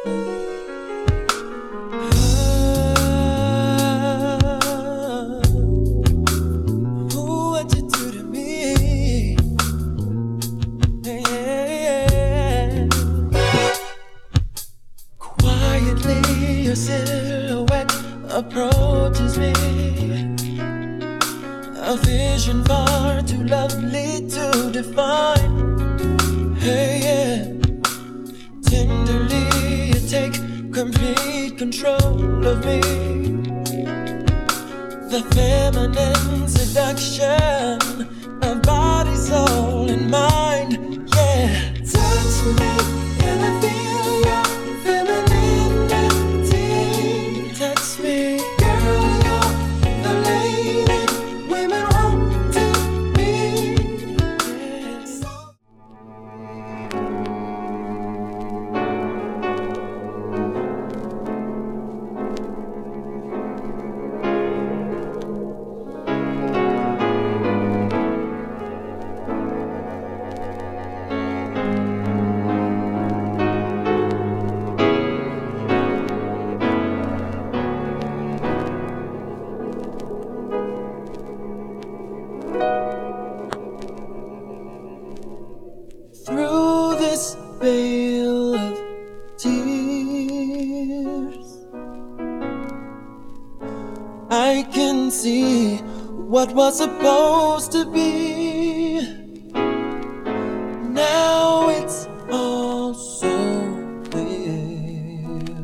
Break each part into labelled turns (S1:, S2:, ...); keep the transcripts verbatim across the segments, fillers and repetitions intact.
S1: Your silhouette approaches me, a vision far too lovely to define. Hey, yeah. Tenderly you take complete control of me, the feminine seduction of body, soul, and mind. Yeah, touch me and I feel your femininity. Touch me, girl, you're the lady women want to be. Yes. Through this veil of tears, I can see what was supposed to be. Now it's all so clear.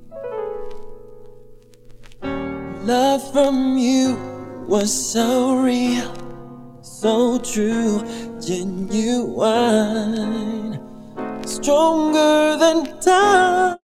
S1: Love from you was so real, so true, genuine, stronger than time.